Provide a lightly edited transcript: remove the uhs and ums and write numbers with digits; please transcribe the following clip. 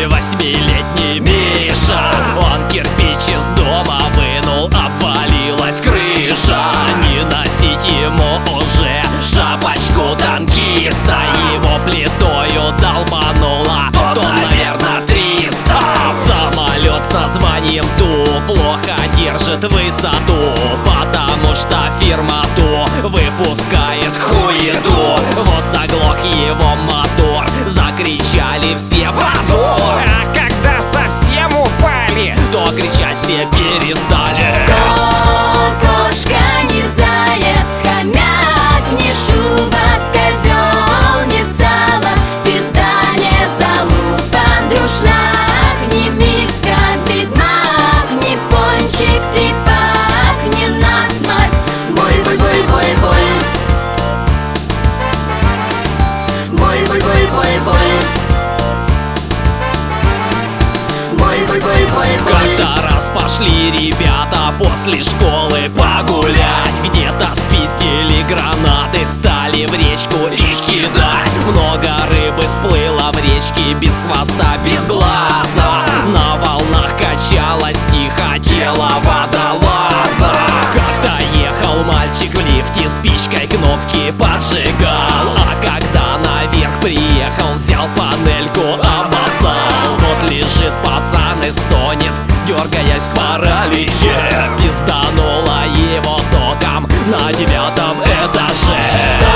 8-летний Миша. Он кирпич из дома вынул, обвалилась крыша. Не носить ему уже шапочку танкиста. Его плитою долбануло тонн, наверно, 300. Самолет с названием Ту плохо держит высоту, потому что фирма Ту выпускает хуету. Вот заглох его мотор, закричали все позор. А когда совсем упали, то кричать все перестали. Кошка, не заяц, хомяк, не шуба, козел, не сало, пизда, не залупа, друшлаг, не миска, бигмак, не пончик, трепак, не насморк. Боль-боль-боль-боль-боль. Боль-боль-боль-боль-боль. Боль-боль-боль-боль-боль. Как-то раз пошли ребята после школы погулять. Где-то спиздили гранаты, стали в речку их кидать. Много рыбы всплыло в речке, без хвоста, без глаза. На волнах качалось тихо тело водолаза. Как-то ехал мальчик в лифте, спичкой кнопки поджигал. А когда наверх приехал, взял панельку, обоссал. Вот лежит пацан и стонет, дергаясь в параличе. Пиздануло его током на 9-м этаже.